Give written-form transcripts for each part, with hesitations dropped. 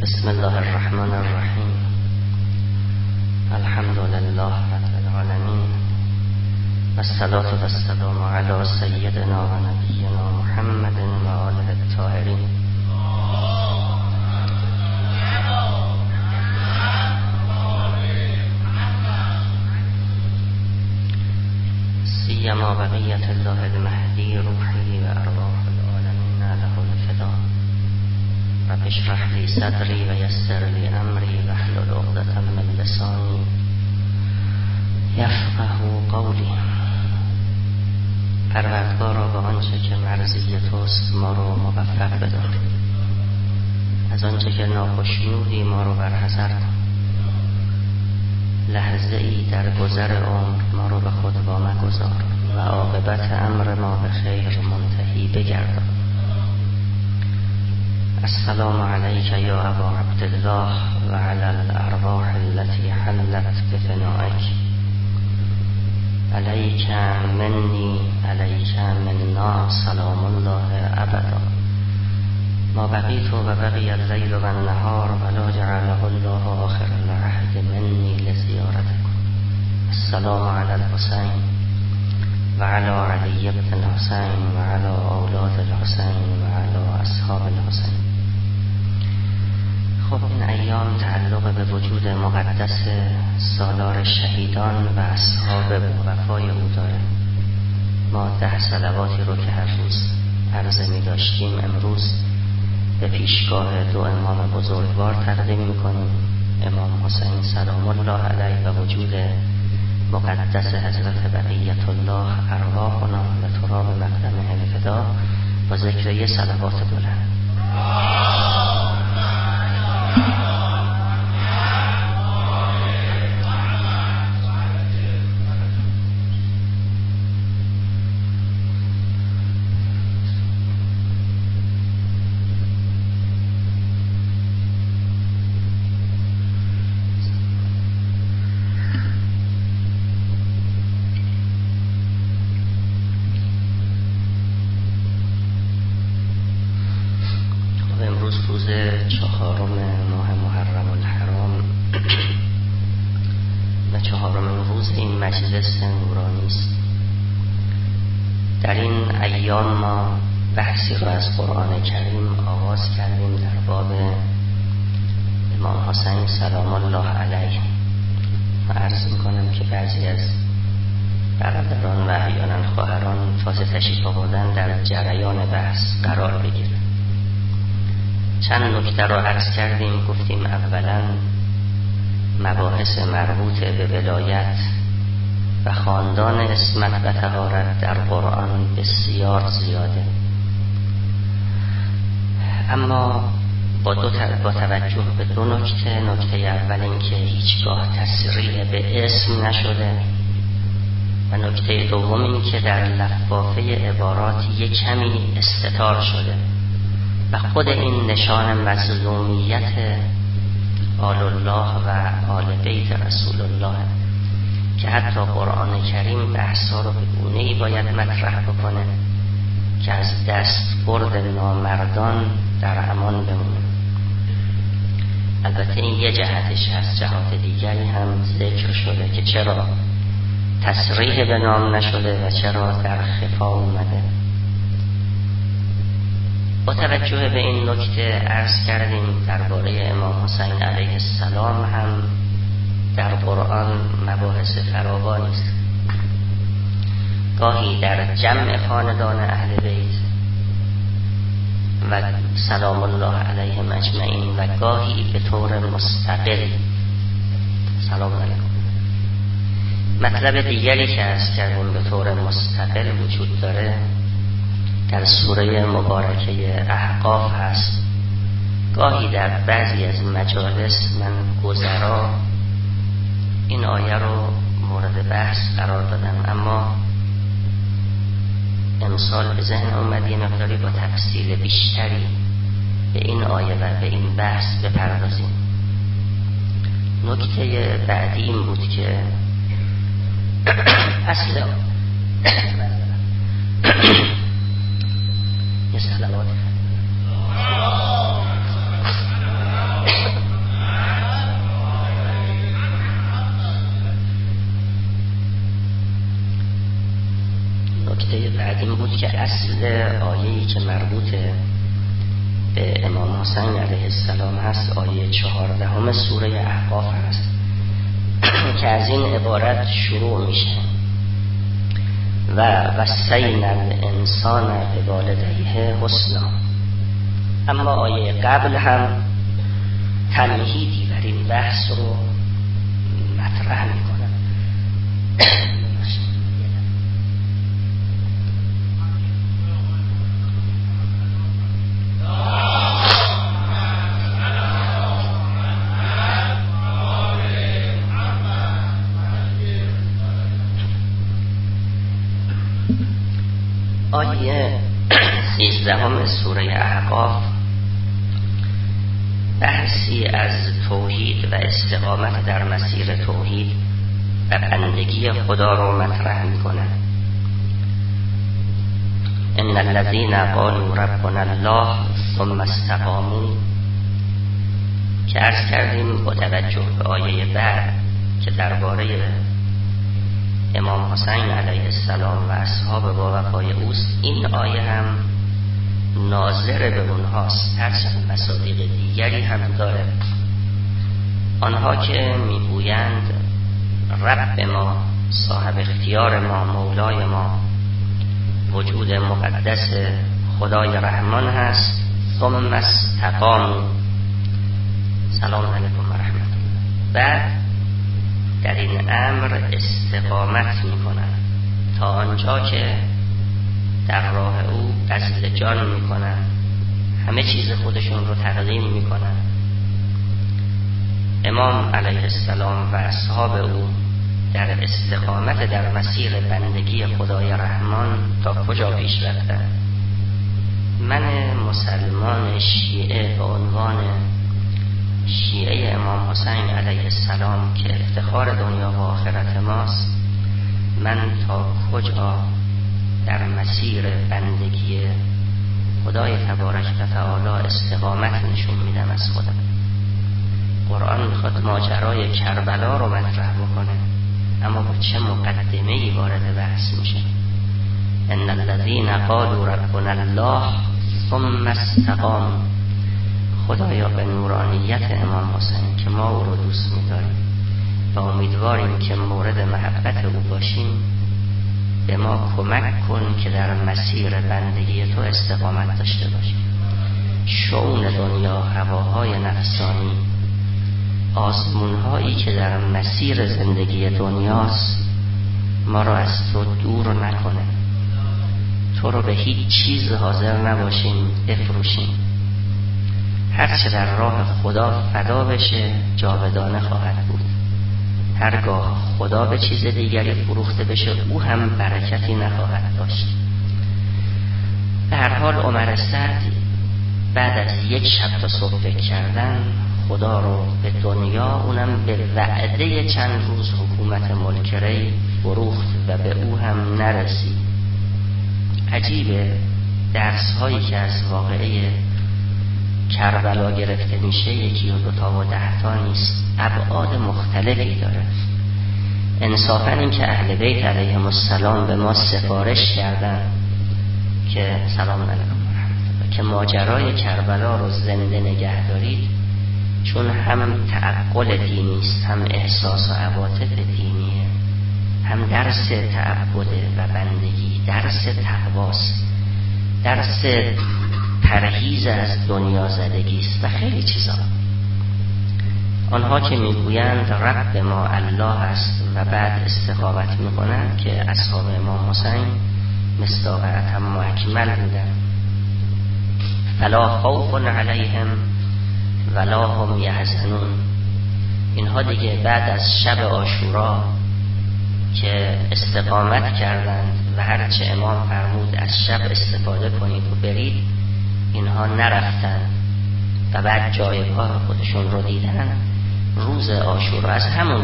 بسم الله الرحمن الرحیم. الحمد لله رب العالمین و الصلاة و السلام علی سیدنا و نبینا محمد و آله الطاهرین. سیما بقیت الله المهدی روحی و ارواح العالمین له الفدا. رب اشرح لی صدری و یسر لی امری واحلل عقدة من لسانی یفقهوا قولی. پروردگارا به آنچه که مرضی توست ما رو موفق بدار، از آنچه که ناخشنودی ما رو برحذر کن. لحظه ای در گذر عمر ما رو به خود وامگذار و عاقبت امر ما به خیر منتهی بگردان. السلام علیک یا ابا عبدالله و علی الارواح التي حلت بفنائک. علیک منی علیک منا سلام الله ابدا. ما بقیت و بقی اللیل و النهار ولا جعله الله آخر العهد منی لزیارتکم. السلام علی الحسین و علی علی بن الحسین و علی اولاد الحسین و علی اصحاب الحسین. خب این ایام تعلق به وجود مقدس سالار شهیدان و اصحاب وفای او داره. ما 10 صلواتی رو که هر روز عرض می داشتیم امروز به پیشگاه 2 امام بزرگوار تقدیم میکنیم، امام حسین سلام الله علیه و وجود مقدس حضرت بقیت الله ارواحنا و تراب مقدمه الفدا، با ذکر یه صلوات بلند. روز 4 ماه محرم الحرام و 4مین روز این مجلس نورانی است. در این ایام ما بحثی را از قرآن کریم آغاز کردیم در باب امام حسین سلام الله علیه و عرض میکنم که بعضی از برادران و احیانا خواهران فاز تشریف آوردن در جریان بحث قرار بگیرند. چند نکته را عرض کردیم. گفتیم اولا مباحث مربوط به ولایت و خاندان عصمت و طهارت در قرآن بسیار زیاده، اما با توجه به 2 نکته. نکته اول این که هیچگاه تصریح به اسم نشده و نکته دوم این که در لفافه عبارات یک کمی استتار شده و خود این نشان مظلومیت آل الله و آل بیت رسول الله که حتی قرآن کریم بحثا رو به گونه‌ای باید مطرح بکنه که از دست برد نامردان در امان بمونه. البته این یه جهتش هست، جهات دیگری هم ذکر شده که چرا تصریح به نام نشده و چرا در خفا اومده. با توجه به این نکته عرض کردیم درباره امام حسین علیه السلام هم در قرآن مباحث فراوانی است. گاهی در جمع خاندان اهل بیت و سلام الله علیهم اجمعین و گاهی به طور مستقل. سلام علیکم. مطلب دیگری که عرض کردیم به طور مستقل وجود داره در سوره مبارکه احقاف هست. گاهی در بعضی از مجالس من گذرا این آیه رو مورد بحث قرار دادم، اما امسال به ذهن اومد یه مقداری با تفصیل بیشتری به این آیه و به این بحث بپردازیم. نکته بعدی این بود که اصل یه صلوات که اصل آیه‌ای که مربوط به امام حسین علیه السلام هست آیه 14 سوره احقاف هست که از این عبارت شروع میشه و وصینا الانسان بوالدیه حسنا. اما آیه قبل هم تمهیدی بر این بحث رو مطرح میکنه. آیه 13 سوره احقاف بحثی از توحید و استقامت در مسیر توحید و بندگی خدا رو مطرح میکنه. ان الذين قالوا ربنا الله ثم استقاموا که عرض کردیم با توجه به آیه بعد که درباره امام حسین علیه السلام و اصحاب با وفای اوست، این آیه هم ناظر به اونهاست، هرچند مصادیق دیگری هم داره. آنها که میگویند رب ما، صاحب اختیار ما، مولای ما، وجود مقدس خدای رحمان هست. ثم استقاموا، سلام علیکم و رحمت الله، بعد در این امر استقامت میکنن تا آنجا که در راه او بذل جان میکنن، همه چیز خودشون رو تقدیم میکنن. امام علیه السلام و اصحاب او در استقامت در مسیر بندگی خدای رحمان تا کجا پیش رفتن؟ من مسلمان شیعه به عنوان شیعه امام حسین علیه السلام که افتخار دنیا و آخرت ماست، من تا کجا در مسیر بندگی خدای تبارک و تعالی استقامت نشون میدم از خودم. قرآن میخواد ماجرای کربلا رو مطرح بکنه، اما با چه مقدمه‌ای وارد بحث میشه؟ ان الذين قالوا ربنا الله ثم استقاموا. خدایا به نورانیت امام حسین که ما او رو دوست می‌داریم و امیدواریم که مورد محبت او باشیم، به ما کمک کن که در مسیر بندگی تو استقامت داشته باشیم. شؤون دنیا، هواهای نفسانی، آزمون‌هایی که در مسیر زندگی دنیاست ما رو از تو دور نکنه. تو رو به هیچ چیز حاضر نباشیم بفروشیم. هرچه در راه خدا فدا بشه جاودانه خواهد بود. هرگاه خدا به چیز دیگری فروخته بشه او هم برکتی نخواهد داشت. به هر حال عمر سعد بعد از یک شب تا صبح فکر کردن خدا رو به دنیا، اونم به وعده چند روز حکومت ملکری فروخت و به او هم نرسید. عجیبه درس هایی که از واقعه کربلا گرفته میشه، یکی و دوتا و 10 تا نیست، ابعاد مختلفی داره. انصافاً این که اهل بیت علیهم السلام به ما سفارش کردن که سلام علیکم و رحمت الله، که ماجرای کربلا رو زنده نگه دارید، چون هم تعقل دینی است، هم احساس و عواطف دینیه، هم درس تعبده و بندگی، درس تقواست، درس پرهیز از دنیا زدگی است و خیلی چیزا. آنها که میگویند رب ما الله است و بعد استقامت میکنند که اصحاب امام حسین مصداق اتم و اکمل بودند. فلا خوف علیهم ولا هم یحزنون. اینها دیگه بعد از شب عاشورا که استقامت کردند و هرچه امام فرمود از شب استفاده کنید و برید، اینها نرفتن و بعد جایگاه خودشون رو دیدن. روز عاشورا از همون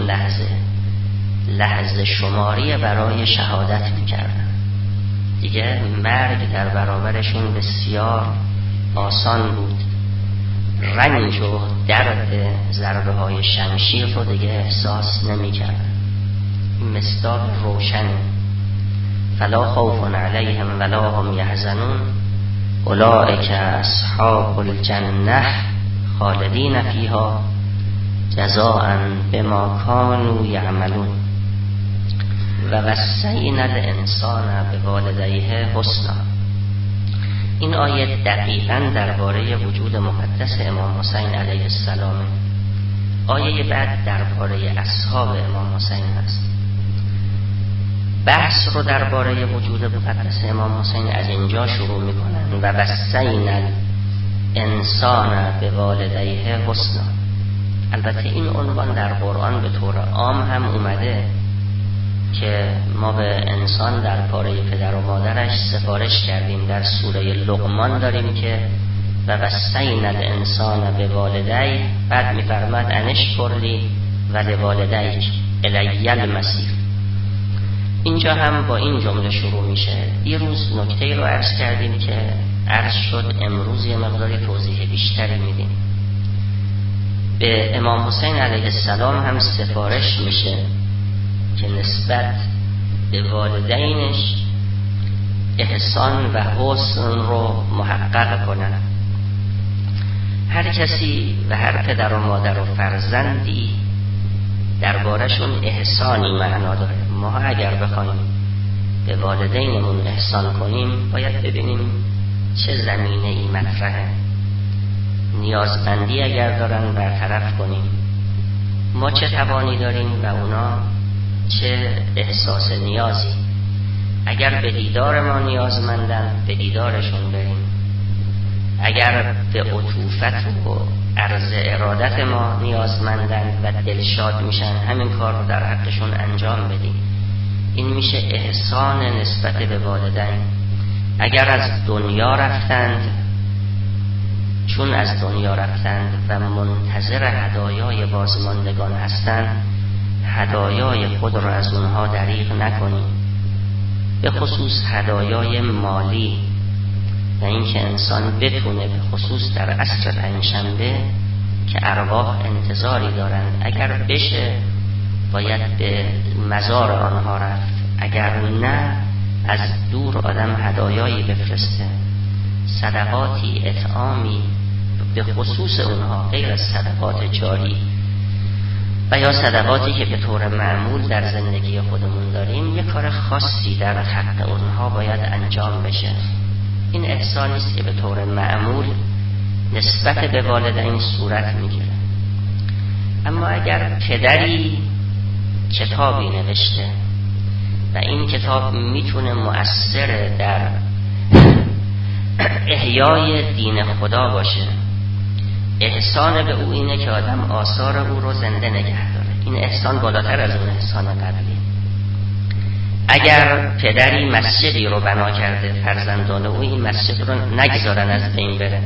لحظه شماری برای شهادت میکردن. دیگه مرگ در برابرشون بسیار آسان بود. رنج و درد ضربه های شمشیر رو دیگه احساس نمیکردن. این مصداق روشنه. فلا خوف علیهم ولا هم یحزنون اولئک اصحاب الجنه خالدین فیها جزاء بما كانوا یعملون و وصینا الانسان بوالدیه حسنا. این آیه دقیقاً درباره وجود مقدس امام حسین علیه السلام. آیه بعد درباره اصحاب امام حسین است. بحث رو درباره وجود مقدس امام حسین از اینجا شروع میکنن و وصینا الانسان بوالدیه حسنا. البته این عنوان در قرآن به طور عام هم اومده که ما به انسان در پاره پدر و مادرش سفارش کردیم. در سوره لقمان داریم که و وصینا الانسان بوالدیه، بعد میفرماد انشکر لی و لوالدیک الی المصیر. اینجا هم با این جمله شروع میشه. دیروز نکته رو عرض کردیم که عرض شد، امروز یه مقداری توضیح بیشتری میدیم. به امام حسین علیه السلام هم سفارش میشه که نسبت به والدینش احسان و حسن رو محقق کنن. هر کسی و هر پدر و مادر و فرزندی دربارشون احسانی معنا داره. ما اگر بخوایم به والدینمون احسان کنیم باید ببینیم چه زمینه ای مطرحه. نیازمندی اگر دارن برطرف کنیم، ما چه توانی داریم و اونا چه احساس نیازی. اگر به دیدار ما نیازمندن به دیدارشون بریم، اگر به عطوفت و عرض ارادت ما نیازمندن و دلشاد میشن همین کار رو در حقشون انجام بدیم. این میشه احسان نسبت به والدین. اگر از دنیا رفتند، چون از دنیا رفتند و منتظر هدایای بازماندگان هستند، هدایای خود را از اونها دریغ نکنیم، به خصوص هدایای مالی. و اینکه انسان بتونه به خصوص در عصر پنجشنبه که ارواح انتظاری دارند، اگر بشه باید به مزار آنها رفت، اگر نه از دور آدم هدایایی بفرسته، صدقاتی، اطعامی به خصوص اونها، غیر از صدقات جاری و یا صدقاتی که به طور معمول در زندگی خودمون داریم، یک کار خاصی در حق اونها باید انجام بشه. این احسانی است که به طور معمول نسبت به والدین صورت میگیره. اما اگر پدری کتابی نوشته و این کتاب میتونه مؤثر در احیای دین خدا باشه، احسان به او اینه که آدم آثار او رو زنده نگه داره. این احسان بالاتر از اون احسان قبلی. اگر پدری مسجدی رو بنا کرده، فرزندان او این مسجد رو نگذارن از بین بره.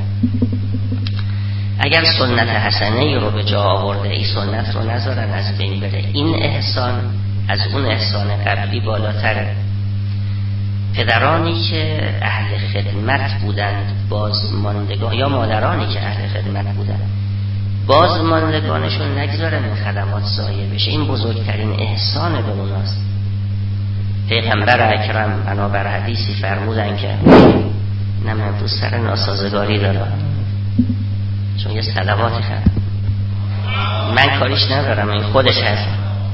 اگر سنت حسنه رو به جا آورده، این سنت رو نذارن از بین بره. این احسان از اون احسان قبلی بالاتره. پدرانی که اهل خدمت بودند، بازماندگان، یا مادرانی که اهل خدمت بودند، بازماندگانشون نگذارن این خدمات ضایع بشه. این بزرگترین احسان به اوناست. پیغمبر اکرم بنابر حدیثی فرمودن که نم امروز سر ناسازگاری داره، چون یه صلواتی خرد، من کاریش ندارم، این خودش هست.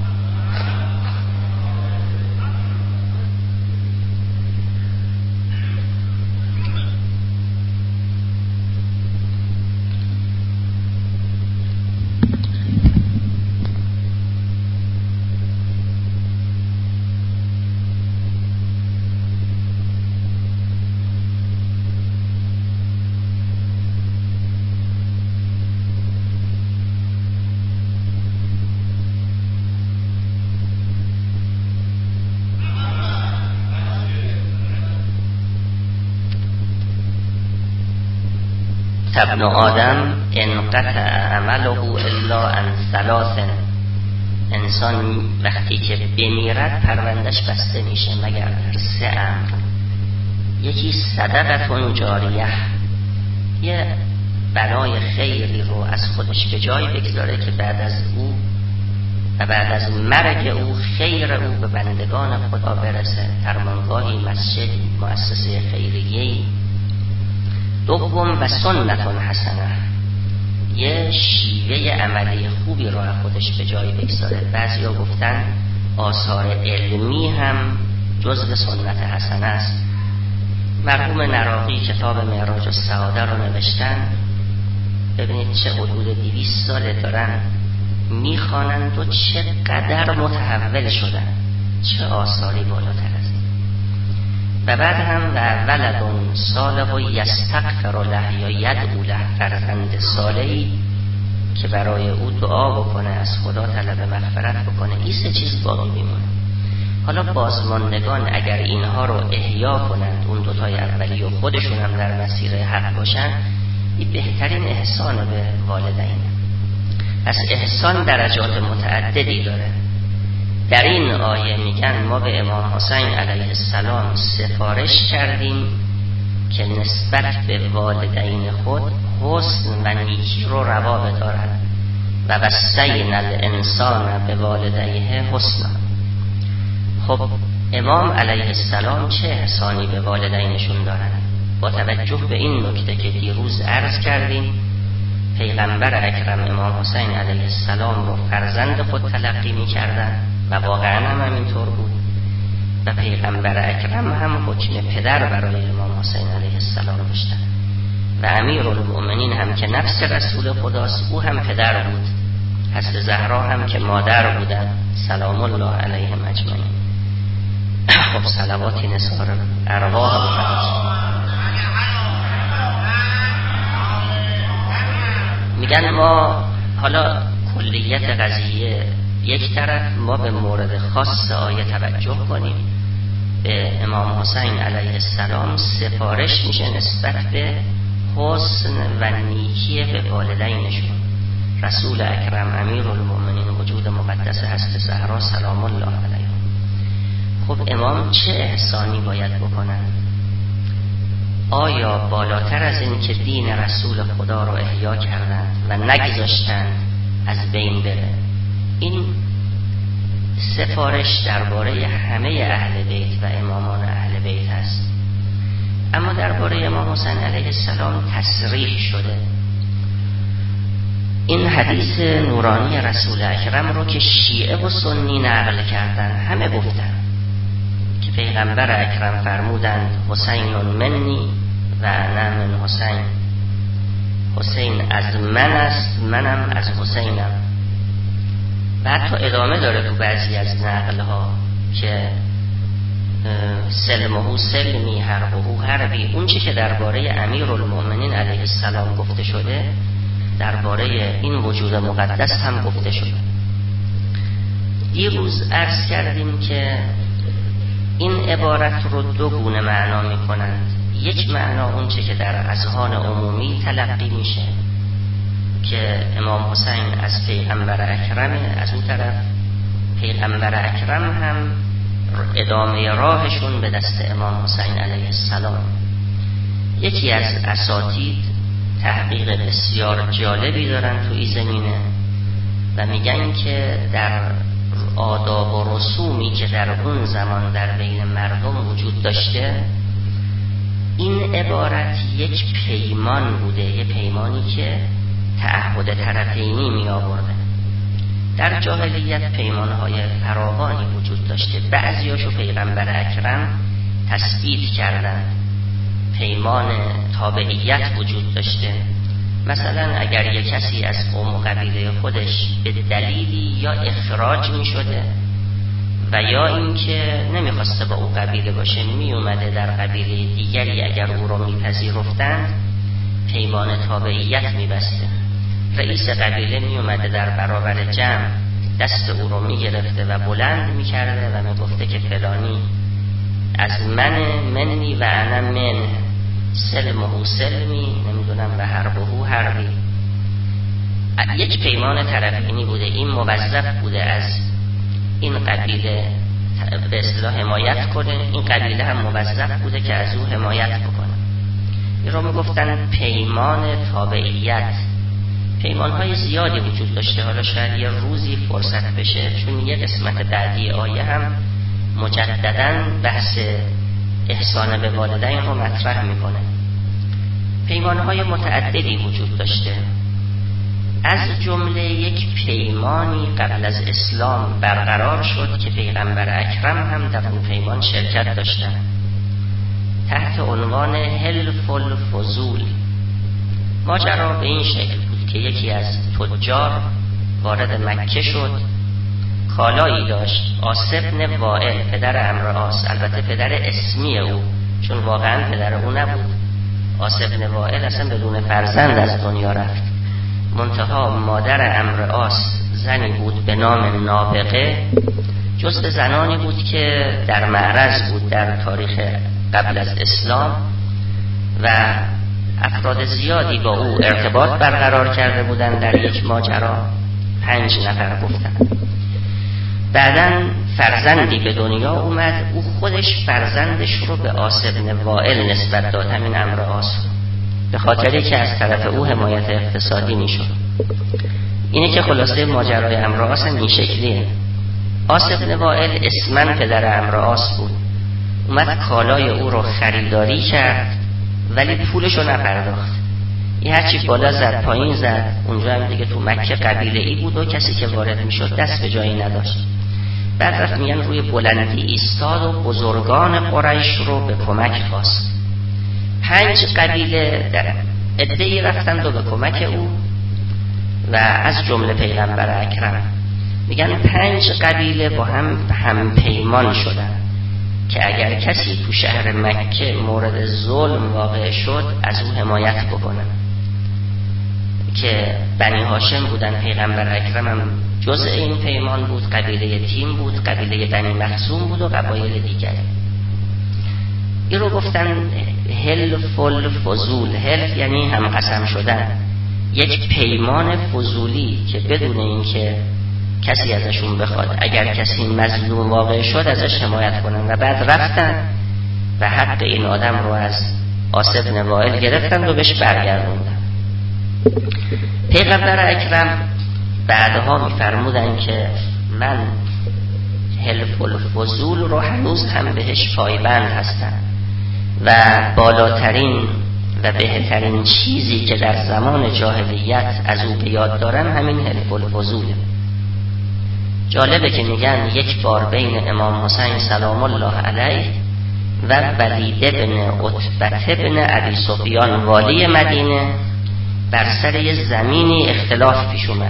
ابن آدم انقطع عمله الا عن ثلاث. انسان وقتی که بمیرد پروندش بسته میشه مگر در 3 امر. یکی صدقتون جاریه، یه بنای خیری رو از خودش به جای بگذاره که بعد از او و بعد از مرگ او خیر او به بندگان خدا برسه، فرمانگاهی، مسجدی، مؤسسه خیریه‌ای. دوم و سنت حسنه، یه شیوه عملی خوبی را خودش به جای بگذاره. بعضیا گفتن آثار علمی هم جزو سنت حسنه است. مرحوم نراقی کتاب معراج السعاده رو نوشتن. ببینید چه حدود 200 ساله دارن میخوانند و چقدر متحول شدن، چه آثاری بالاتر است. و بعد هم و ولد صالح یستغفر له یا یدعو له، فرزند صالحی که برای او دعا بکنه، از خدا طلب مغفرت بکنه. این سه چیز باقی میمونه. حالا بازماندگان اگر اینها رو احیا کنند، اون دوتای اولی و خودشون هم در مسیر حق باشن، این بهترین احسان به والدینه. پس احسان درجات متعددی داره. در این آیه میگن ما به امام حسین علیه السلام سفارش کردیم که نسبت به والدین خود حسن و نیکی رو روا بدارد و وصینا الانسان به والدیه حسنا. خب امام علیه السلام چه احسانی به والدینشون دارن؟ با توجه به این نکته که دیروز عرض کردیم، پیغمبر اکرم امام حسین علیه السلام رو فرزند خود تلقی می کردن و واقعا هم همینطور بود و پیغمبر اکرم هم حکم پدر برای امام حسین علیه السلام داشتن و امیرالمؤمنین هم که نفس رسول خداست، او هم پدر بود. حضرت زهرا هم که مادر بودن سلام الله علیهم اجمعین. خب صلواتی نثار ارواح بفرست. میگن ما حالا کلیت قضیه یک طرف، ما به مورد خاص آیه توجه کنیم. به امام حسین علیه السلام سفارش میشه نسبت به حسن و نیکی به والدینشون. رسول اکرم امیرالمؤمنین وجود مقدس حضرت زهرا سلام الله علیها. خب امام چه احسانی باید بکنن؟ آیا بالاتر از این که دین رسول خدا رو احیا کردند و نگذاشتند از بین بره، این سفارش درباره همه اهل بیت و امامان اهل بیت است. اما درباره امام حسین علیه السلام تصریح شده. این حدیث نورانی رسول اکرم رو که شیعه و سنی نقل کردن، همه گفتن که پیغمبر اکرم فرمودند حسین منی و انا من حسین، حسین از من است، منم از حسینم. بعد تا ادامه داره تو بعضی از نقلها که سلمه سلمی حربه حربی. اون چی که درباره امیرالمؤمنین علیه السلام گفته شده درباره این وجود مقدس هم گفته شده. دیروز عرض کردیم که این عبارت رو دو گونه معنا می کنند. یک معنا اون چه که در اذهان عمومی تلقی میشه که امام حسین از پیغمبر اکرمه، از اون طرف پیغمبر اکرم هم ادامه راهشون به دست امام حسین علیه السلام. یکی از اساتید تحقیق بسیار جالبی دارن تو این زمینه و میگن که در آداب و رسومی که در اون زمان در بین مردم وجود داشته، این عبارت یک پیمان بوده، یک پیمانی که تعهد طرفینی می آورده. در جاهلیت پیمانهای فراوانی وجود داشته، بعضیاشو پیغمبر اکرم تثبیت کردن. پیمان تابعیت وجود داشته، مثلا اگر یک کسی از قوم و قبیله خودش به دلیلی یا اخراج می شده و یا اینکه نمیخواسته با او قبیله باشه، می اومده در قبیله دیگری، اگر او رو میپذیرفتند پیمان تابعیت میبسته. رئیس قبیله می اومده در برابر جمع دست او رو میگرفته و بلند میکرده و میگفته که فلانی از منی و انا من، سلمه سلمی، نمیدونم و حربه حربی. یک پیمان طرفینی بوده. این موظف بوده از این قبیله به اصطلاح حمایت کنه، این قبیله هم موظف بوده که از او حمایت بکنه. این رو میگفتن پیمان تابعیت، پیمانهای زیادی وجود داشته. حالا شاید یه روزی فرصت بشه، چون یه قسمت بعدی آیه هم مجدداً بحث احسان به والدین رو مطرح میکنه. پیمانهای متعددی وجود داشته، از جمله یک پیمانی قبل از اسلام برقرار شد که پیغمبر اکرم هم در اون پیمان شرکت داشتن، تحت عنوان حلف الفضول. ماجرا به این شکل بود که یکی از تجار وارد مکه شد، کالایی داشت. عاص بن وائل پدر عمرو عاص، البته پدر اسمی او، چون واقعا پدر او نبود. عاص بن وائل اصلا بدون فرزند از دنیا رفت. منتها مادر عمرو عاص زنی بود به نام نابغه، جزو زنانی بود که در معرض بود در تاریخ قبل از اسلام و افراد زیادی با او ارتباط برقرار کرده بودند. در یک ماجرا 5 نفر گفتند. بعداً فرزندی به دنیا اومد، او خودش فرزندش رو به عاص بن وائل نسبت داد، همین عمرو عاص، به خاطری که از طرف او حمایت اقتصادی میشد. اینه که خلاصه ماجرای عمرو عاص این شکلیه. عاص بن وائل اسمن پدر عمرو عاص بود، اومد کالای او رو خریداری کرد ولی پولش رو نپرداخت. این هرچی بالا زد پایین زد. اونجا هم دیگه تو مکه قبیله ای بود و کسی که وارد میشد دست به جایی نداشت. بعد رفت میگن روی بلندی ایستاد و بزرگان قریش رو به کمک خواست. 5 قبیله عده‌ای رفتند و به کمک او و از جمله پیغمبر اکرم. میگن 5 قبیله با هم پیمان شدن که اگر کسی تو شهر مکه مورد ظلم واقع شد از او حمایت بکنن، که بنی هاشم بودن. پیغمبر اکرم هم جزء این پیمان بود، قبیله تیم بود، قبیله بنی مخزوم بود و قبایل دیگر. این رو گفتن حلف الفضول. حلف یعنی هم قسم شدن، یک پیمان فضولی که بدون این که کسی ازشون بخواد، اگر کسی مظلوم واقع شد ازش حمایت کنن. و بعد رفتن و حق این آدم رو از عاص بن وائل گرفتن و بهش برگردوندن. پیغمبر اکرم بعدها میفرمودن که من حلف الفضول رو هنوز هم بهش پایبند هستم و بالاترین و بهترین چیزی که در زمان جاهلیت از او به یاد دارم همین حلف الفضوله. جالبه که میگن یک بار بین امام حسین سلام الله علیه و ولید بن عتبه بن ابی سفیان والی مدینه بر سر یه زمینی اختلاف پیش اومد.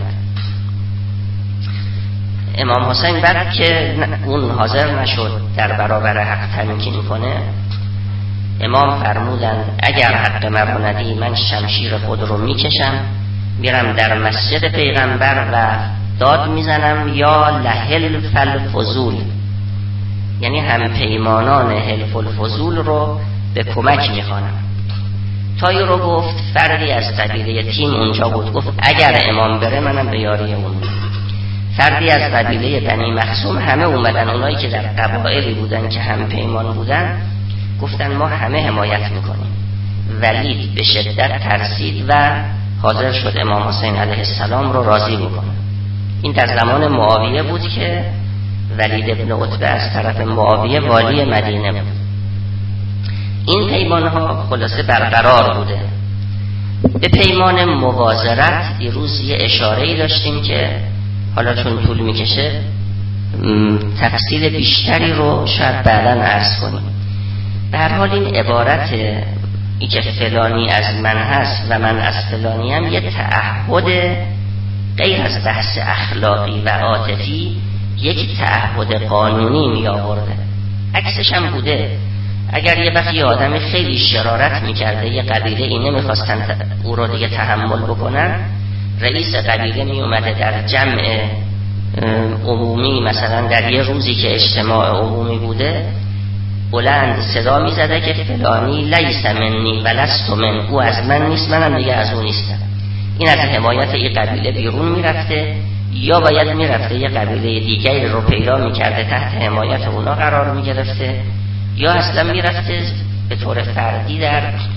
امام حسین بعد که اون حاضر نشد در برابر حق تمکین کنه، امام فرمودن اگر حق مرا ندی من شمشیر خود رو میکشم میرم در مسجد پیغمبر و داد میزنم یا لحلف الفضول، یعنی هم پیمانان حلف الفضول رو به کمک میخوانم. تایی رو گفت فردی از قبیله تیم اونجا بود، گفت اگر امام بره منم به یاری اون. فردی از قبیله بنی مخزوم، همه اومدن، اونایی که در قبایلی بودن که هم پیمان بودن گفتن ما همه حمایت میکنیم. ولید به شدت ترسید و حاضر شد امام حسین علیه السلام رو راضی بکنه. این در زمان معاویه بود که ولید ابن عتبه از طرف معاویه والی مدینه بود. این پیمان ها خلاصه برقرار بوده. به پیمان موازرت دیروز یه اشاره‌ای داشتیم که حالا چون طول میکشه تفصیل بیشتری رو شاید بعداً عرض کنیم. به هر حال این عبارت ای که فلانی از من هست و من از فلانی هم یه تعهد غیر از بحث اخلاقی و عاطفی، یک تعهد قانونی می آورده. عکسش هم بوده. اگر یه وقت یه آدم خیلی شرارت میکرده، یه قبیله این نمیخواستن او رو دیگه تحمل بکنن، رئیس قبیله می اومده در جمع عمومی، مثلا در یه روزی که اجتماع عمومی بوده، بلند صدا می زده که فلانی لیس منی و لست من، او از من نیست منم دیگه از او نیستم. این از حمایت این قبیله بیرون می رفته، یا باید می رفته یه قبیله دیگری رو پیدا می کرده تحت حمایت اونا قرار می گرفته، یا اصلا می رفته به طور فردی در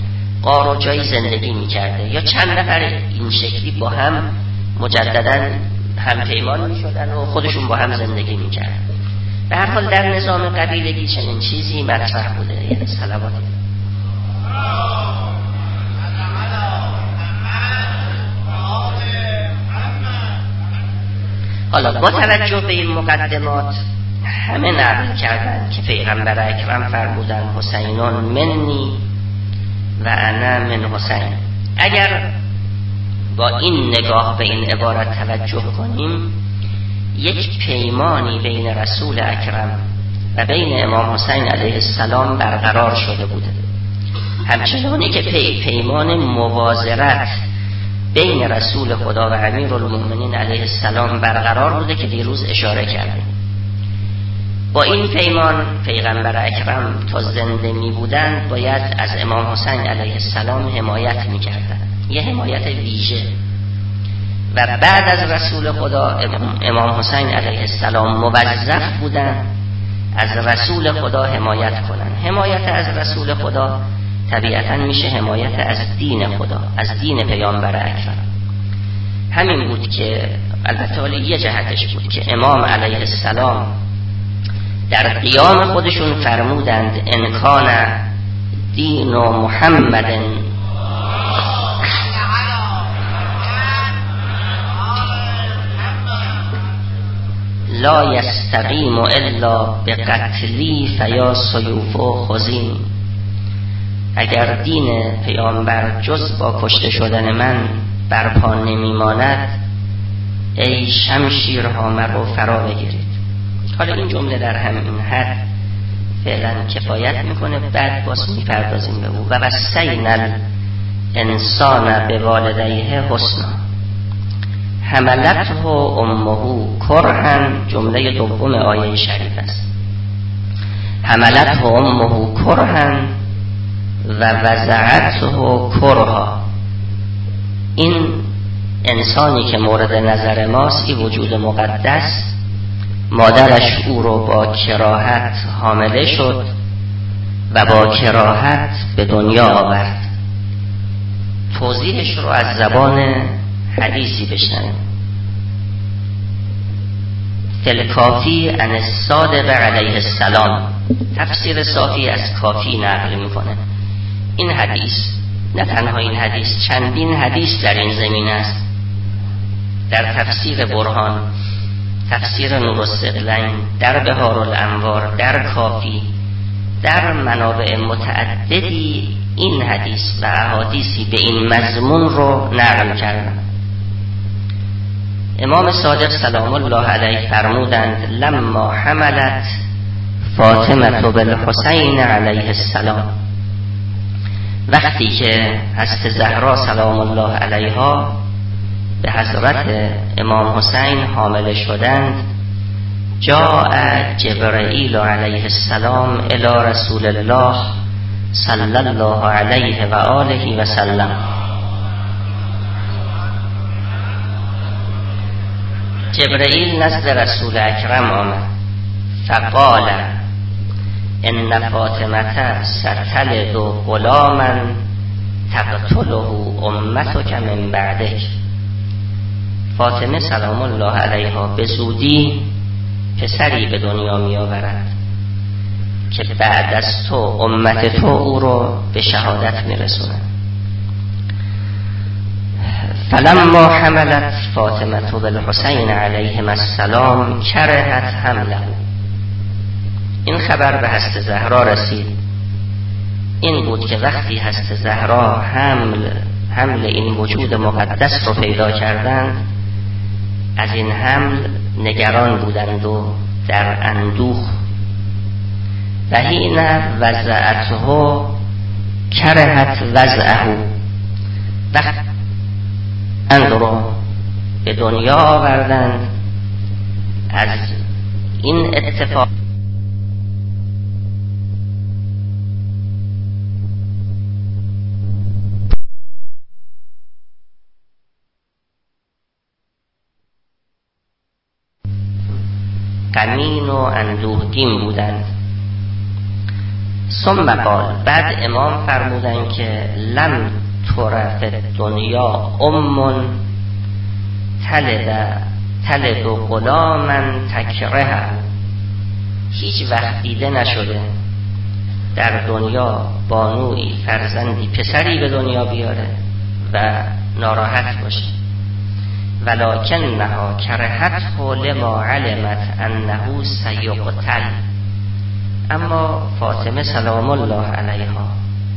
غار و جایی زندگی میکرده یا چند نفر این شکلی با هم مجددا همپیمان میشدن و خودشون با هم زندگی میکردن. به هر حال در نظام قبیلگی چنین چیزی مطرح بوده. یعنی صلوات حالا با توجه به این مقدمات همه نقل کردن که پیغمبر اکرم فرمودن حسینون منی و انا من حسین. اگر با این نگاه به این عبارت توجه کنیم، یک پیمانی بین رسول اکرم و بین امام حسین علیه السلام برقرار شده بوده، همچنانی که پیمان مواظرت بین رسول خدا و امیرالمومنین علیه السلام برقرار بوده که دیروز اشاره کردیم. با این پیمان پیغمبر اکرم تا زنده می بودند باید از امام حسین علیه السلام حمایت می کردند، یه حمایت ویژه، و بعد از رسول خدا امام حسین علیه السلام موظف بودند از رسول خدا حمایت کنند. حمایت از رسول خدا طبیعتاً میشه حمایت از دین خدا، از دین پیامبر اکرم. همین بود که البته یه جهتش بود که امام علیه السلام در قیام خودشون فرمودند ان کان دین محمد لا یستقیم الا بقتلی فیا سیوف خزین. اگر دین پیامبر جز با کشته شدن من برپا نمیماند، ای شمشیرها مرا فرا بگیرید. حالا این جمله در همین حد فعلا کفایت میکنه، بعد باز میپردازیم به او. و وصینا الانسان بوالدیه حسنا حملته امه کرها، جمله دوم آیه شریف است. حملته امه کرها و وضعته کرها. این انسانی که مورد نظر ماست، این وجود مقدس، مادرش او رو با کراهت حامله شد و با کراهت به دنیا آورد. توضیحش رو از زبان حدیثی بشنویم. فی عن الصادق علیه السلام، تفسیر صافی از کافی نقل میکنه. این حدیث، نه تنها این حدیث، چندین حدیث در این زمینه است. در تفسیر برهان، تفسیر نورالثقلین، در بهار الانوار، در کافی، در منابع متعددی این حدیث و احادیثی به این مضمون رو نقل کردن. امام صادق سلام الله علیه فرمودند لما حملت فاطمه بالحسین علیه السلام، وقتی که حضرت زهرا سلام الله علیها به حضرت امام حسین حامله شدند، جاء جبرائیل علیه السلام الی رسول الله صلی الله علیه و آله و سلم. جبرائیل نزد رسول اکرم آمد، فقال ان فاطمه ستلد غلاما تقتله امتک من بعدک. فاطمه سلام الله علیها به زودی پسری به دنیا می آورد که بعد از تو امت تو او رو به شهادت می رسوند. فلما حملت فاطمه بالحسین علیهم السلام کرهت حمله. این خبر به حضرت زهرا رسید. این بود که وقتی حضرت زهرا حمل این وجود مقدس رو پیدا کردند، از این حمل نگران بودند و در اندوه. و حین وضعته کرهت وضعه، وقت رو به دنیا آوردند، از این اتفاق غمین و اندوهگین بودند. ثم قال، بعد امام فرمودن که لم ترف دنیا تلد غلاما تکره، هیچ وقت دیده نشده در دنیا بانوی فرزندی پسری به دنیا بیاره و ناراحت باشه. ولکنها کرهته لما علمت انه سیقتل، اما فاطمه سلام الله علیها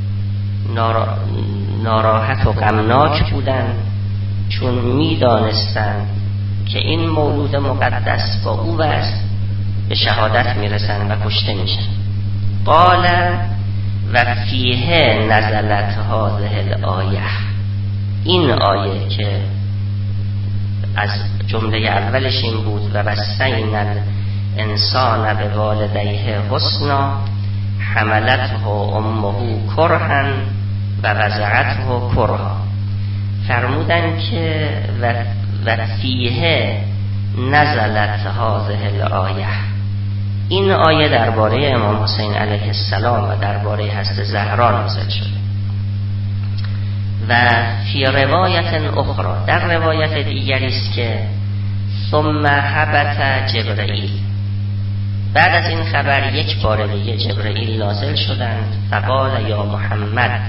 ناراحت و غمناک بودن، چون میدانستند که این مولود مقدس با او وصل به شهادت میرسن و کشته میشن. قال و فیه نزلت هذه الآیه، این آیه که از جمله اولش این بود و وصینا الانسان بوالدیه حسنا حملته امه کرها و وضعته کرها، فرمودن که و فیه نزلت هذه الآیه، این آیه درباره امام حسین علیه السلام و درباره حضرت زهرا نازل شده. و فی روایت اخرى، در روایت دیگری است که ثم هبط جبرئیل، بعد از این خبر یک بار دیگه جبرئیل نازل شدند. فقال یا محمد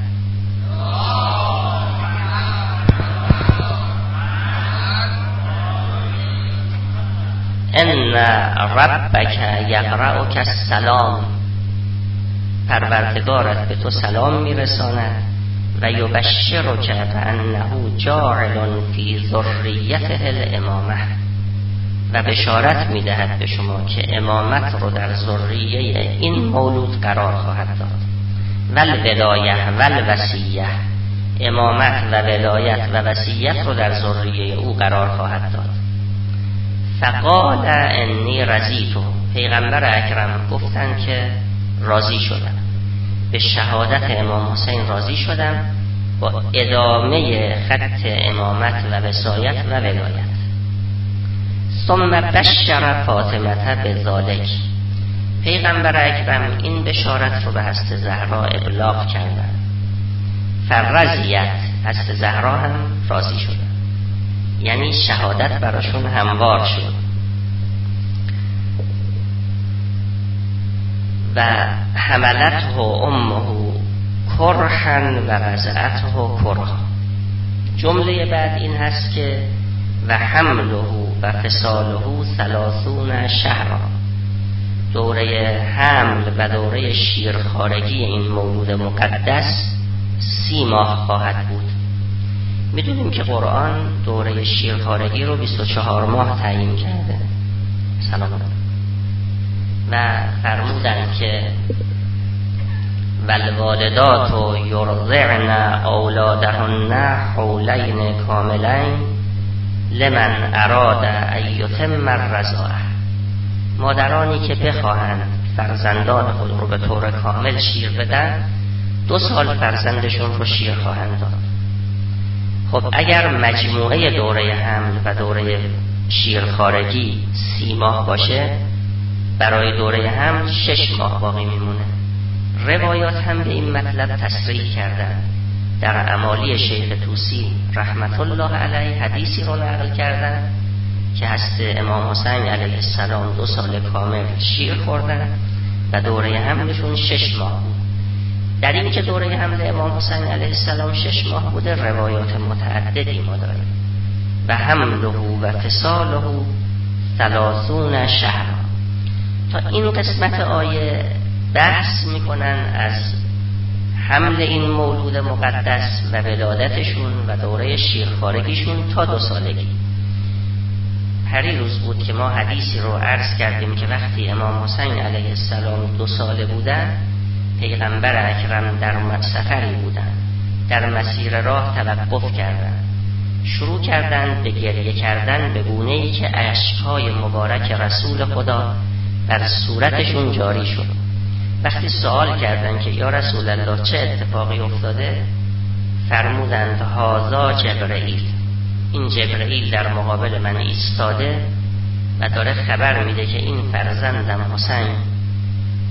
ان ربک یقرأک السلام، پروردگارت به تو سلام میرساند. و یبشرک بانه جاعل فی ذریته الامامه، و بشارت میدهد به شما که امامت رو در ذریه این مولود قرار خواهد داد. والولایه والوصیه، امامت و ولایت و وصیت رو در ذریه او قرار خواهد داد. فقال انی رضیت، پیغمبر اکرم گفتن که راضی شدم، به شهادت امام حسین راضی شدم با ادامه خط امامت و وصایت و ولایت. ثم بشر فاطمه بذالک، پیغمبر اکرم این بشارت رو به حضرت زهرا ابلاغ کردن. فرضیت، حضرت زهرا هم راضی شدن، یعنی شهادت براشون هموار شد. و حملته امه کرها و وضعته کرها، جمله بعد این هست که و حمله و فصاله 30 شهرا، دوره حمل و دوره شیرخوارگی این مولود مقدس 30 ماه خواهد بود. میدونیم که قرآن دوره شیرخوارگی رو 24 ماه تعیین کرده. سلام علیکم. و فرمودن که والوالدات یرضعن اولادهن حولین کاملین لمن اراد ان یتم الرضاعه، مادرانی که بخواهند فرزندان خود رو به طور کامل شیر بدن 2 سال فرزندشون رو شیر خواهند داد. خب اگر مجموعه دوره حمل و دوره شیرخوارگی 30 ماه باشه، برای دوره حمل 6 ماه باقی میمونه. روایات هم به این مطلب تصریح کردن. در امالی شیخ طوسی رحمت الله علیه حدیثی رو نقل کردن که حضرت امام حسین علیه السلام 2 سال کامل شیر خوردن و دوره حملشون 6 ماه بود. در این که دوره حمل امام حسین علیه السلام 6 ماه بوده روایات متعددی ما داریم. و حمله و فصاله 30 شهرا. تا این قسمت آیه بحث میکنن از حمل این مولود مقدس و ولادتشون و دوره شیرخوارگیشون تا 2 سالگی. پریروز بود که ما حدیثی رو عرض کردیم که وقتی امام حسین علیه السلام 2 ساله بودن، پیغمبر اکرم در سفری بودن، در مسیر راه توقف کردن، شروع کردن به گریه کردن به گونه‌ای که اشک‌های مبارک رسول خدا بر صورتشون جاری شد. وقتی سوال کردن که یا رسول الله چه اتفاقی افتاده، فرمودند هذا جبرئیل، این جبرئیل در مقابل من ایستاده و داره خبر میده که این فرزندم حسین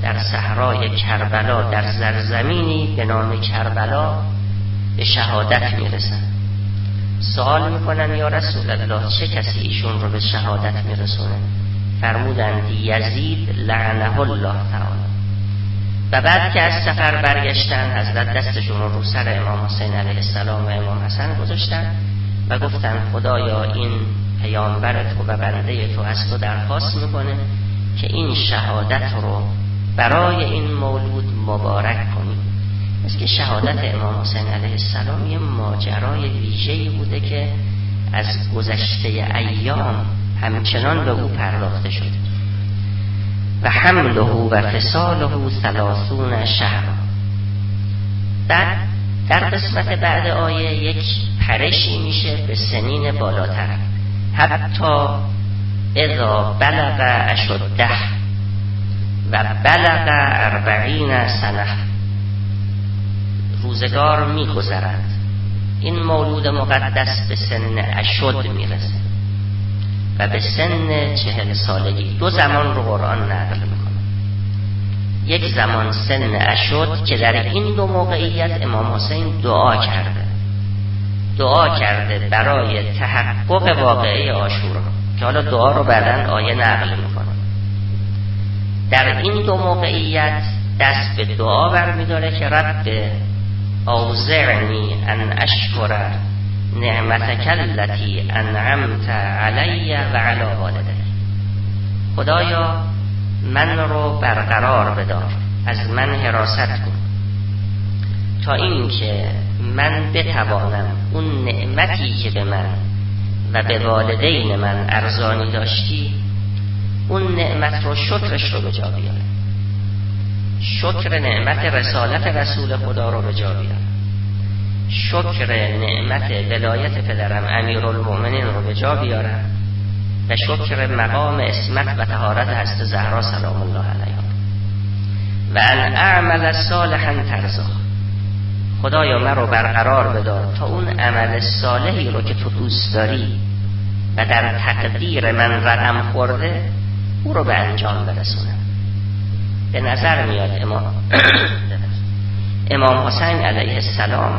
در صحرای کربلا در زرزمینی به نام کربلا به شهادت میرسن. سوال میکنن یا رسول الله چه کسی ایشون رو به شهادت میرسونه؟ فرمودند یزید لعنه الله تعالی. و بعد که از سفر برگشتن حضرت دستشون رو سر امام حسین علیه السلام و امام حسن گذاشتن و گفتن خدایا این پیامبر تو و بنده تو از تو درخواست میکنه که این شهادت رو برای این مولود مبارک کنی. از که شهادت امام حسین علیه السلام یه ماجرای ویژه‌ای بوده که از گذشته ایام همچنان به او پرداخته شده. و حمله و فصاله 30 شهر. در قسمت بعد آیه یک پرشی میشه به سنین بالاتر، حتی اذا بلغ اشده و بلغ 40 سنه. روزگار میگذرد، این مولود مقدس به سن اشد میرسه و به سن 40 سالگی. 2 زمان رو قرآن نقل میکنه. یک زمان سن اشد که در این 2 موقعیت امام حسین دعا کرده برای تحقق واقعه عاشورا، که حالا دعا رو بعداً آیه نقل میکنه. در این 2 موقعیت دست به دعا برمیداره که رب اوزعنی ان اشکر نعمتک التی انعمت علی و علی والدی. خدایا من رو برقرار بدار، از من حراست کن تا این که من بتوانم اون نعمتی که به من و به والدین من ارزانی داشتی، اون نعمت رو شکرش رو به جا بیارم، شکر نعمت رسالت رسول خدا رو به جا بیارم، شکر نعمت ولایت پدرم امیرالمؤمنین رو به جا بیارم و شکر مقام عصمت و طهارت حضرت زهرا سلام الله علیها و ان اعمل صالحا ترضاه. خدایا من رو برقرار بدار تا اون عمل صالحی رو که تو دوست داری و در تقدیر من رقم خورده او رو به انجام برسونم. به نظر میاد امام حسین علیه السلام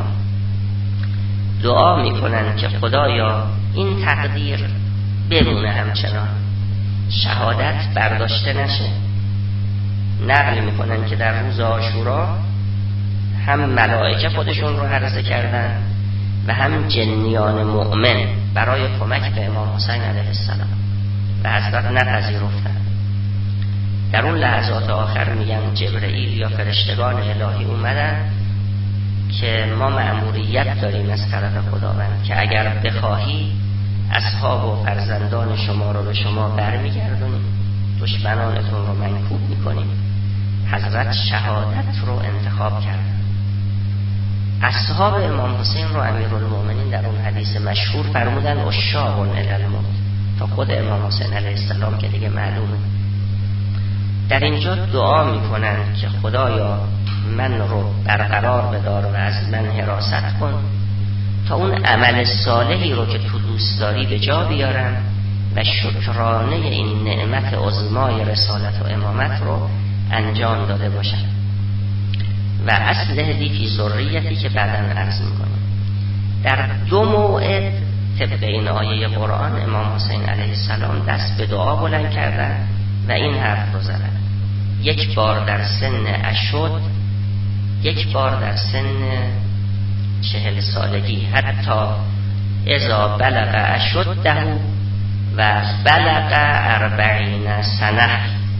دعا میکنن که خدایا این تقدیر بمونه همچنان، شهادت برداشته نشه. نقل میکنن که در روز عاشورا هم ملائکه خودشون رو عرضه کردن و هم جنیان مؤمن برای کمک به امام حسین علیه السلام و حضرت نپذیرفتن. در اون لحظات آخر میگن جبرئیل یا فرشتگان الهی اومدن که ما مأموریت داریم از طرف خداوند که اگر بخواهی اصحاب و فرزندان شما رو به شما برمیگردونیم، دشمنانتون رو منکوب میکنیم. حضرت شهادت رو انتخاب کردن. اصحاب امام حسین رو امیرالمؤمنین در اون حدیث مشهور فرمودن عشاق الی الموت، تا خود امام حسین علیه السلام که دیگه معلومه. در اینجا دعا میکنن که خدایا من رو برقرار بدار و از من حراست کن تا اون عمل صالحی رو که تو دوست داری به جا بیارم و شکرانه این نعمت عظمای رسالت و امامت رو انجام داده باشم. و اصل هدی فی ذریتی که بعداً عرض میکنم. در 2 موعد طبق این آیه قرآن امام حسین علیه السلام دست به دعا بلند کردن و این حرف رو زدن. یک بار در سن اشد، یک بار در سن 40 سالگی، حتی اذا بلغ اشده و بلغ 40 سنه.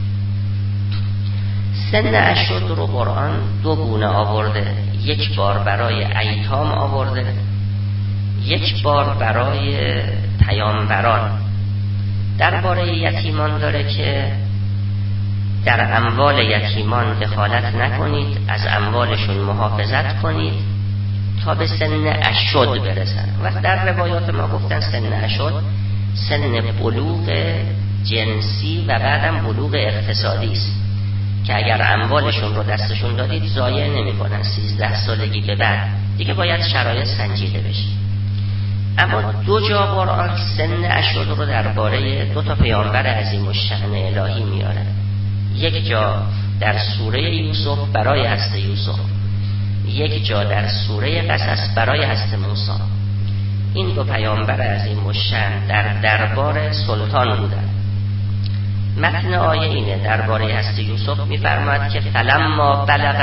سن اشد رو قرآن 2 گونه آورده، یک بار برای ایتام آورده، یک بار برای پیامبران. درباره یتیمان داره که در اموال یتیمان دخالت نکنید، از اموالشون محافظت کنید تا به سن اشد برسن. و در روایات ما گفتن سن اشد سن بلوغ جنسی و بعدم بلوغ اقتصادی است که اگر اموالشون رو دستشون دادید ضایع نمی‌کنن. 13 سالگی به بعد دیگه باید شرایط سنجیده بشه. اما 2 جا قرآن سن اشد رو درباره 2 تا پیامبر عظیم الشأن الهی میاره. یک جا در سوره یوسف برای حضرت یوسف، یک جا در سوره قصص برای حضرت موسی. این دو پیامبر عظیم الشأن در دربار سلطان بودند. متن آیه اینه درباره حضرت یوسف می‌فرماید که فلما بلغ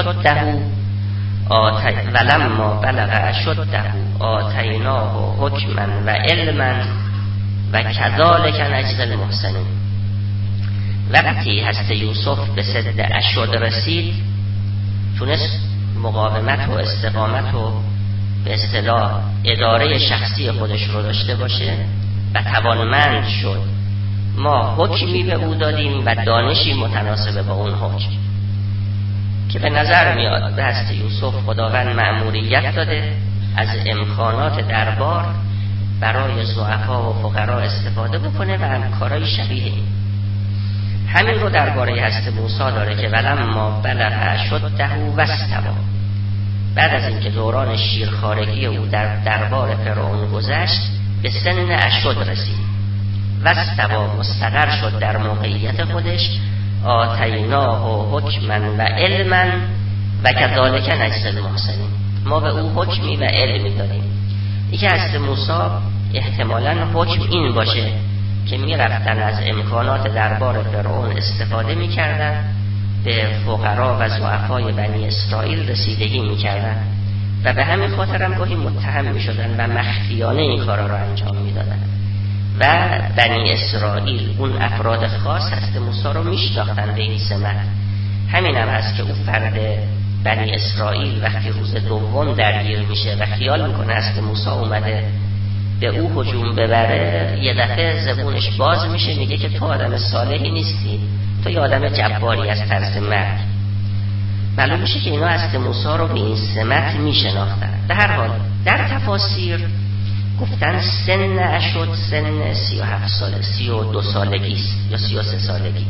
اشده آتیناه حکما و علما و کذالک نجزی المحسنین. وقتی حضرت یوسف به سد اشد رسید، تونست مقاومت و استقامت و به اصطلاح اداره شخصی خودش رو داشته باشه و توانمند شد، ما حکمی به او دادیم و دانشی متناسب با اون حکم که به نظر میاد به حضرت یوسف خداوند مأموریت داده از امکانات دربار برای ضعفا و فقرا استفاده بکنه و همکارای شبیه این. همین رو درباره حضرت موسی داره که ولما بلغ اشده واستوی. بعد از اینکه دوران شیرخوارگی او در دربار فرعون گذشت، به سن اشد رسید، واستوی مستقر شد در موقعیت خودش، آتیناه حکما و علما و کذالک نجزی المحسنین. ما به او حکمی و علمی دادیم. یکی از موسی احتمالاً حکم این باشه که میرفتن از امکانات دربار فرعون استفاده میکردن، به فقرا و ضعفای بنی اسرائیل رسیدگی میکردن و به همین خاطر هم گاهی متهم میشدن و مخفیانه این کارا رو انجام میدادن و بنی اسرائیل اون افراد خاص هست موسی رو میشناختن به این سمت. همین هم هست که اون فرد بنی اسرائیل وقتی روز دوم درگیر میشه و خیال میکنه هست که موسی اومده به او هجوم ببره، یه دفعه زبونش باز میشه، میگه که تو آدم صالحی نیستی، تو یه آدم جباری از طرز مرگ. معلوم میشه که اینا از موسی رو به این سمت میشناختن. به هر حال در تفاسیر گفتن سن اشد سن 37 ساله، 32 سالگی است یا 33 سالگی.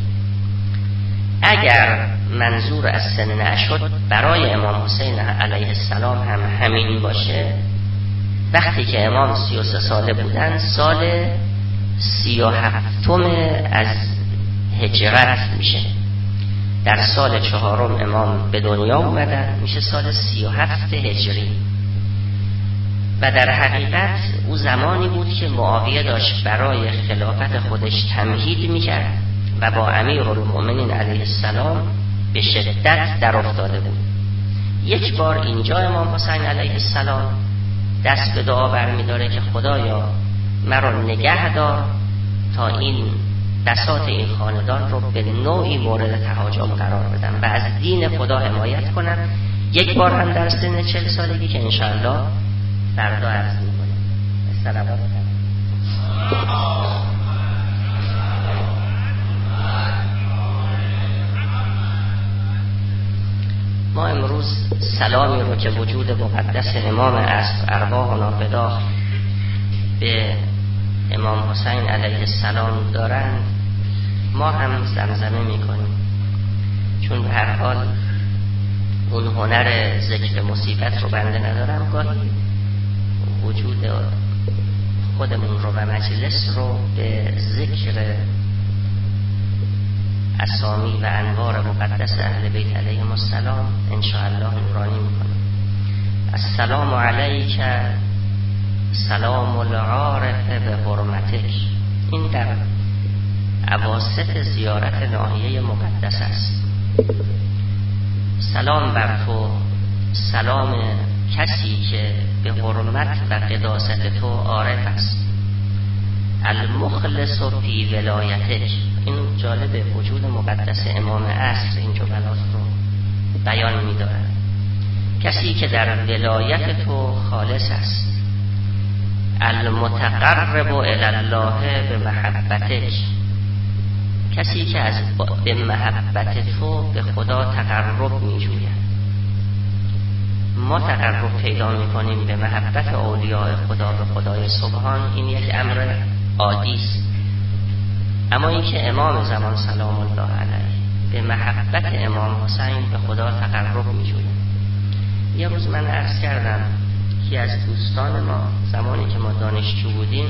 اگر منظور از سن اشد برای امام حسین علیه السلام هم همین باشه، وقتی که امام 33 ساله بودن سال 37 از هجرت میشه. در سال 4 امام به دنیا اومدن، میشه سال 37 هجری. و در حقیقت او زمانی بود که معاویه داشت برای خلافت خودش تمهید میکرد و با امیرالمؤمنین علیه السلام به شدت در افتاده بود. یک بار اینجا امام حسین علیه السلام دست به دعا برمی‌داره که خدایا مرا نگه دار تا این بساط این خاندان رو به نوعی مورد تهاجم قرار بدم و از دین خدا حمایت کنم. یک بار هم در سن 40 سالگی که انشاءالله فردا عرض می‌کنم. صلوات ما امروز سلامی رو که وجود مقدس امام عصر ارواحنا فداه به امام حسین علیه السلام دارند، ما هم زمزمه میکنیم، چون به هر حال اون هنر ذکر مصیبت رو بنده ندارم، گاهی وجود خودمون رو و مجلس رو به ذکر اسامی و انوار مقدس اهل بیت علیهم السلام انشاءالله نورانی میکنیم. السلام علیک سلام العارف به حرمتک. این در اواسط زیارت ناحیه مقدس است. سلام بر تو، سلام کسی که به حرمت و قداست تو عارف است. المخلص فی ولایتک. این جالب وجود مقدس امام عصر این جملات رو بیان می‌دارد. کسی که در ولایت تو خالص است. المتقرب الی الله به محبتک. کسی که به محبت تو به خدا تقرب می‌جوید. ما تقرب پیدا می‌کنیم به محبت اولیاء خدا به خدای سبحان، این یک امر عادی است. اما اینکه امام زمان سلام الله علیه به محبت امام حسین به خدا تقرب می‌جوید. یه روز من عرض کردم که از دوستان ما زمانی که ما دانشجو بودیم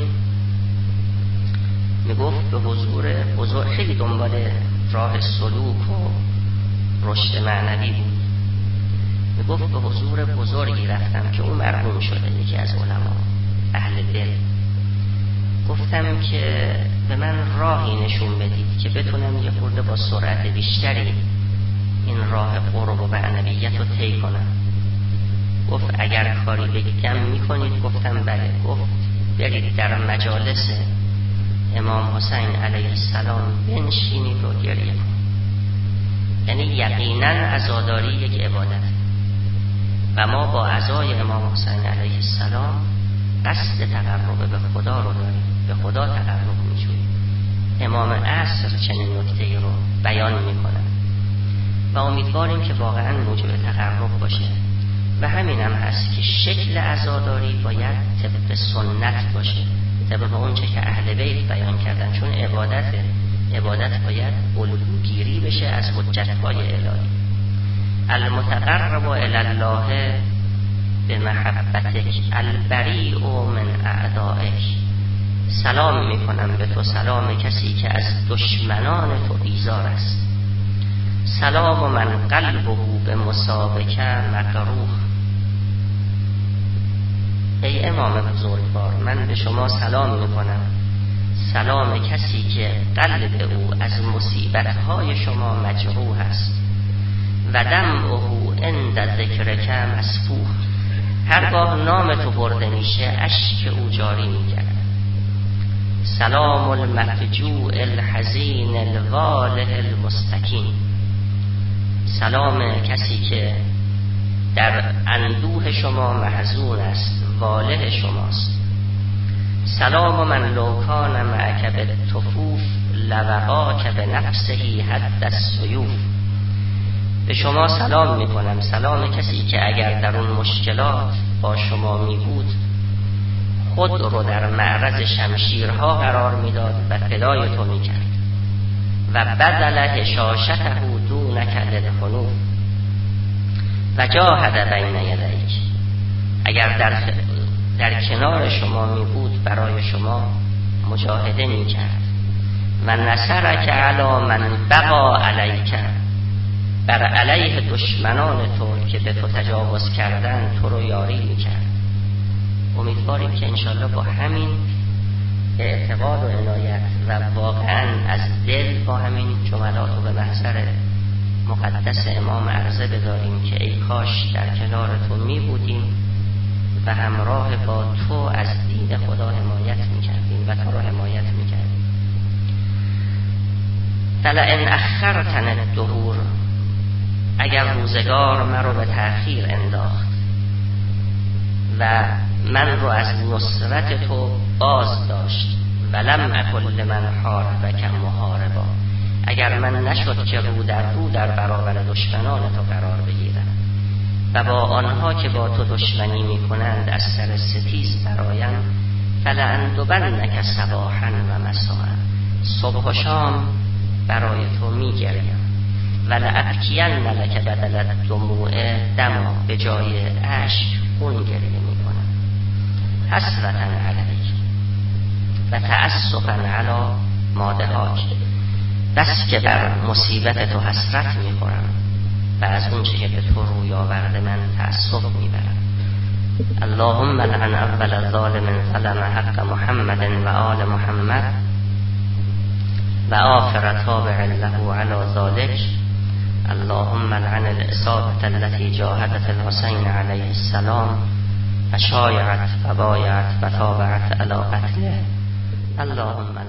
میگفت به حضور خیلی دنبال راه سلوک و رشد معنوی بود. میگفت به حضور بزرگی رفتم که او مرحوم شده، یکی از علما اهل دل. گفتم که به من راهی نشون بدید که بتونم یه خورده با سرعت بیشتری این راه قرب و معنویت رو طی کنم. گفت اگر کاری بگم میکنید؟ گفتم بله. گفت برید در مجالس امام حسین علیه السلام بنشینید و گریه کنید. یعنی یقینا عزاداری یک عبادت و ما با عزای امام حسین علیه السلام قصد تقرب به خدا رو داریم، به خدا تقرب می‌جوییم. امام عصر چنین نکته‌ای رو بیان می‌کنه و امیدواریم که واقعاً موجب تقرب باشه. و همین هم هست که شکل عزاداری باید طبق سنت باشه، طبق اون چه که اهل بیت بیان کردن، چون عبادت باید الگوگیری بشه از حجت‌های الهی. المتقرب الی الله بمحبتک البریء من اعدائک. سلام میکنم به تو، سلام کسی که از دشمنان تو بیزار است. سلام من قلبه به مسابقه مقروح. ای امام بزرگوار، من به شما سلام میکنم، سلام کسی که قلب او از مصیبت‌های شما مجروح است. و دمعه عند ذکرک مسفوح. هرگاه نام تو برده میشه اشک او جاری میگرد. سلام المفجوع الحزین الواله المستکین. سلام کسی که در اندوه شما محزون است، واله شماست. سلام من لو کان معک بالتفوف لوقاک بنفسه حد السیوف. به شما سلام میکنم، سلام کسی که اگر در اون مشکلات با شما می بود خود رو در معرض شمشیرها قرار میداد و فدای تو میکرد. و بذل هشاشته دونک للحنوف و جاهد بین یدیک. اگر در کنار شما می بود برای شما مجاهده میکرد. و نصرک علی من بغا علیک. بر علیه دشمنان تو که به تو تجاوز کردن تو رو یاری میکرد. امیدواریم که انشالله با همین اعتقاد و عنایت و واقعا از دل با همین جملات رو به محضر مقدس امام عرضه بداریم که ای کاش در کنار تو می بودیم و همراه با تو از دین خدا حمایت میکردیم و تو رو حمایت میکردیم. فلئن اخرتن الدهور. اگر روزگار من رو به تأخیر انداخت و من رو از نصرت تو باز داشت، ولم اکن لمن حاربک محاربا. اگر من نشد که رو در برابر دشمنان تو قرار بگیرم و با آنها که با تو دشمنی میکنند از سر ستیز برایم، فلأندبنک صباحا و مساء. صبح و شام برای تو میگریم. ولأبکین لک بدل الدموع دما. به جای اشک خون گریه میکنم. حسرة علیک و تأسفا علی مادهاک. بس که بر مصیبت تو حسرت میخورم و از اون چه که به تو روی آورده من تأسف میبرم. اللهم لعن اول ظالم ظلم حق محمد و آل محمد و آخر تابع له علی ذلك. اللهم لعن الإصابة التي جاهدت الحسين عليه السلام و شایعت و بایعت و تابعت علی قتله. اللهم